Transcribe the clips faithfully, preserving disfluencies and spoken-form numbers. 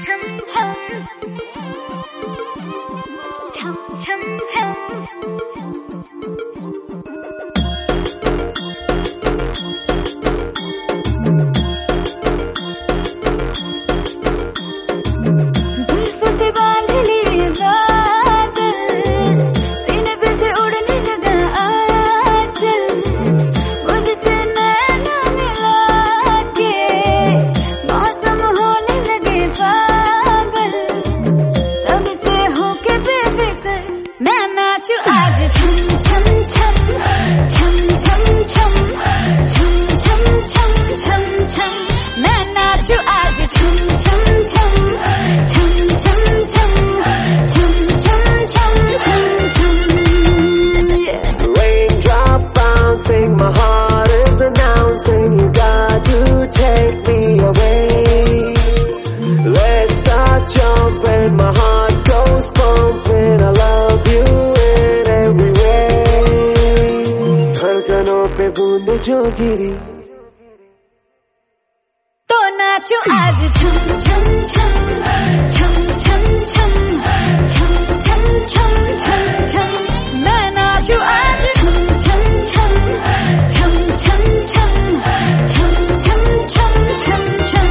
जो गिरी तो नाचो आज छम छम छम छम छम छम छम छम छम छम छम मैं नाचो आज छम छम छम छम छम छम छम छम छम छम छम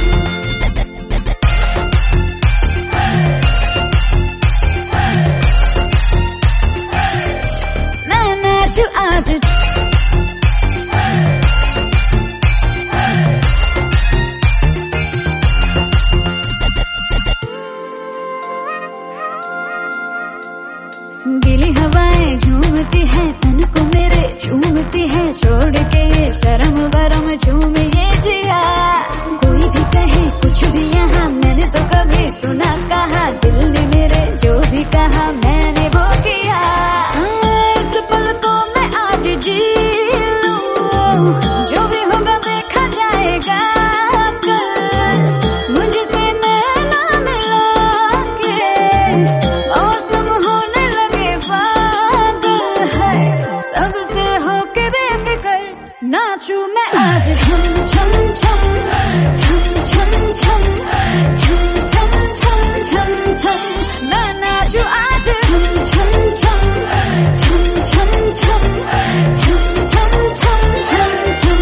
मैं नाचो आज गीली हवाएं झूमती है तन को मेरे झूमती है छोड़ के ये शर्म वरम झूम ये जिया कोई भी कहे कुछ भी यहाँ मैंने तो कभी सुना कहा दिल ने मेरे जो भी कहा मैंने वो किया इस पल को मैं आज जी लूं जो भी होगा देखा जाएगा मुझसे नैना मिला के मौसम होने सबसे होके बेफिक्र नाचू मैं आज छम छम छम छम छम छम छम छम छम छम छम मैं नाचू आज छम छम छम छम छम छम छम छम छम छम छम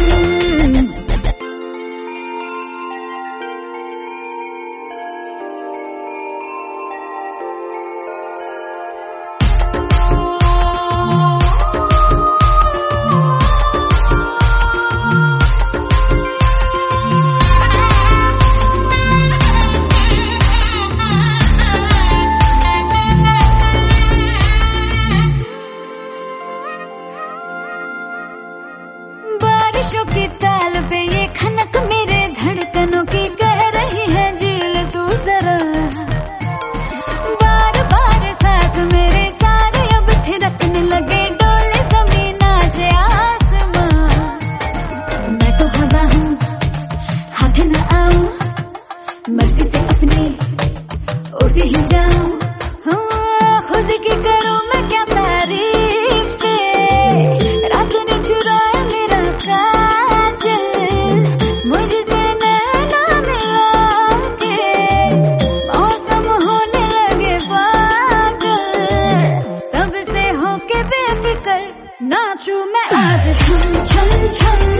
बारिशों की ताल पे ये खनक मेरे धड़कनों की कह रही है झील तू जरा बार बार साथ मेरे सारे अब थिरकने लगे डोले जमीन नाचे आसमां मैं तो हवा हूँ हाथ न आऊं मर्जी से अपनी उड़ती ही जाऊं खुद की करूं मैं क्या तारीफ रात ने चुराया मेरा काजल मुझसे नैना मिला के मौसम होने लगे पागल सबसे होके बेफिक्र नाचू मैं आज छम छम छम